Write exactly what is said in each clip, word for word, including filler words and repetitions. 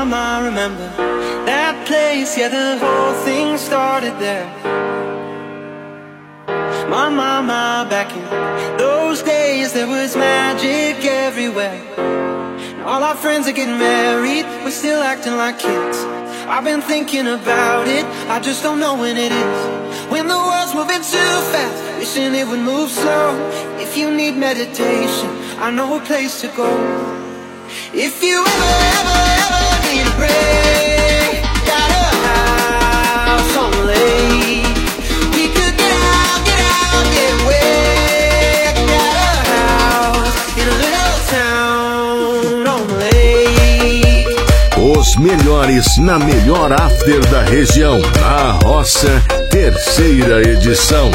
mama, remember that place? Yeah, the whole thing started there. My mama, back in those days, there was magic everywhere. All our friends are getting married, we're still acting like kids. I've been thinking about it, I just don't know when it is. When the world's moving too fast, wishing it would move slow. If you need meditation, I know a place to go. If you ever, ever, ever need a break, got a house on the lake. We could get out, get out, get away. Got a house in a little town on the lake. Os melhores na melhor after da região, na Roça, terceira edição.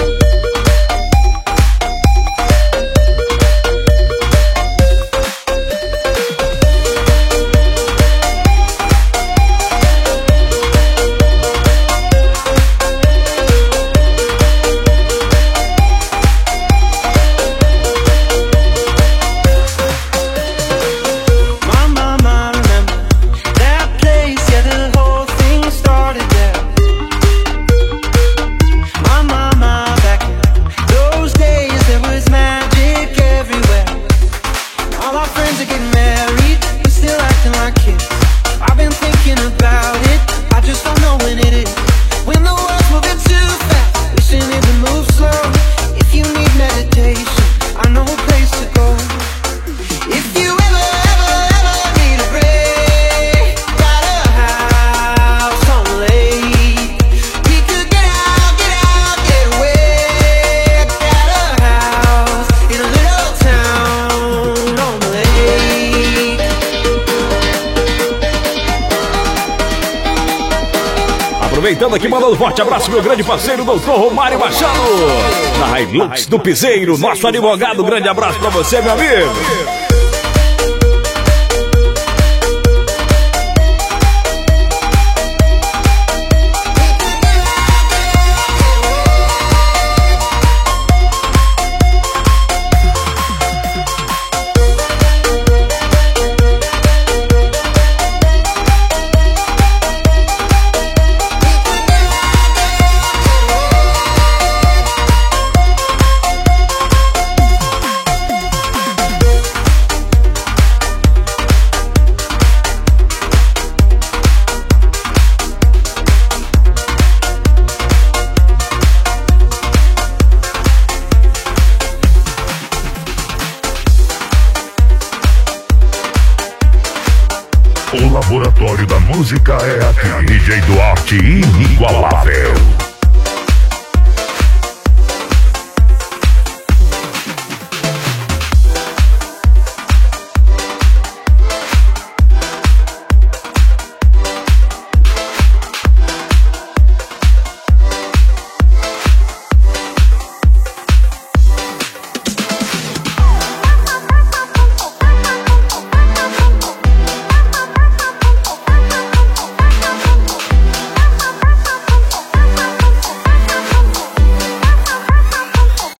Aproveitando aqui, mandando um forte abraço, meu grande parceiro, doutor Romário Machado, na Hilux do Piseiro, nosso advogado. Grande abraço pra você, meu amigo. O laboratório da música é aqui. D J Duarte inigualável.